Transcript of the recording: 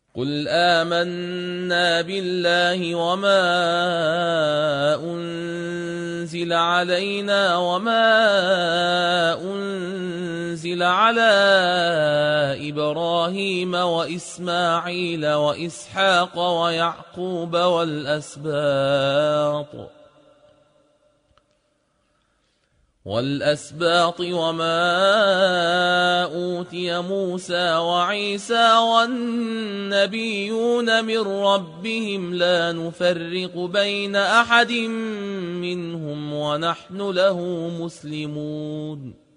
قل آمنا بالله وما أنزل علينا وما أنزل على إبراهيم وإسماعيل وإسحاق ويعقوب والأسباط وما أوتي موسى وعيسى والنبيون من ربهم لا نفرق بين أحد منهم ونحن له مسلمون